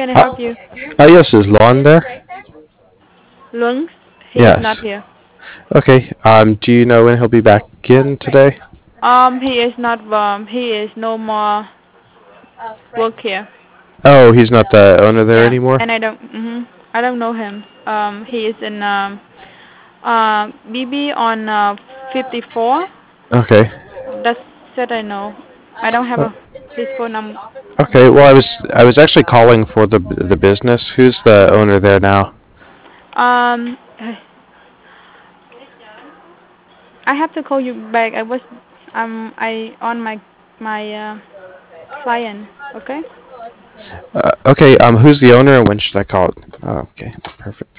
can I Uh, help you? yes, is Lon there? Lungs? He is not Yes. here. Okay. Do you know when he'll be back in today? He is not. He is no more work here. Oh, he's not the owner there Yeah, anymore? and I don't know him. He is in BB on 54. Okay. That's it. I know. I don't have Uh, his phone number. okay. Well, I was actually calling for the business. Who's the owner there now? Um, I have to call you back. I on my client. Okay. Okay. Who's the owner and when should I call? Oh, okay. Perfect.